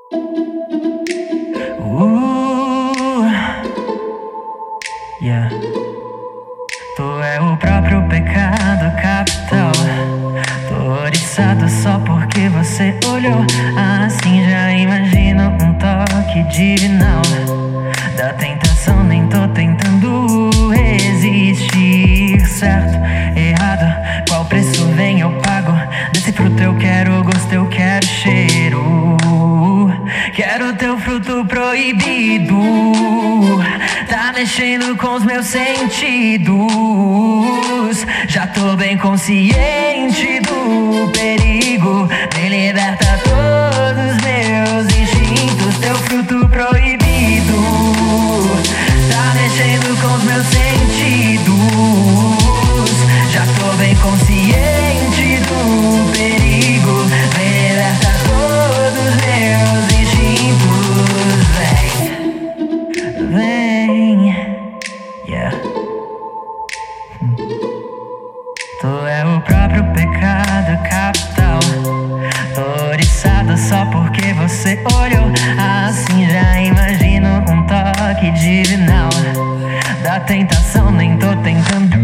Yeah. Tu é o próprio pecado capital. Tô oriçado só porque você olhou. Assim já imagino um toque divinal. Da tentação nem tô tentando resistir. Certo, errado, qual preço vem eu pago. Desse fruto eu quero gosto, eu quero cheiro. Quero teu fruto proibido. Tá mexendo com os meus sentidos. Já tô bem consciente do perigo. Me liberta todos os meus instintos. Teu fruto proibido tá mexendo com os meus sentidos. Já tô bem consciente do perigo. Me liberta todos os meus instintos. Vem, yeah. Tu é o próprio pecado capital. Tô oriçado só porque você olhou. Assim já imagino um toque divinal. Da tentação nem tô tentando.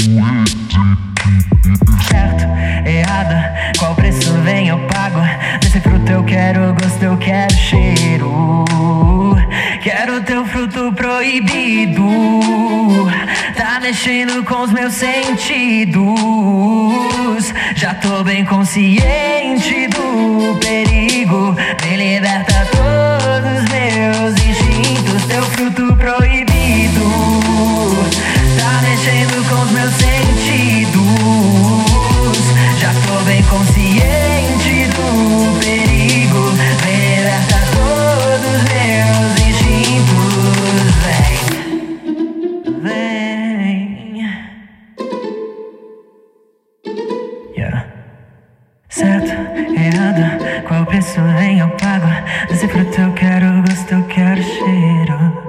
Certo, errado, qual preço vem eu pago. Desse fruto eu quero gosto, eu quero cheiro. Quero teu fruto proibido. Tá mexendo com os meus sentidos. Já tô bem consciente do perigo. Me liberta todos os meus instintos. Teu fruto proibido tá mexendo com os meus sentidos. Já tô bem consciente do perigo. Me liberta todos os meus instintos. Vem. Yeah. Certo, errado, qual preço vem eu pago. Desse fruto eu quero gosto, eu quero cheiro.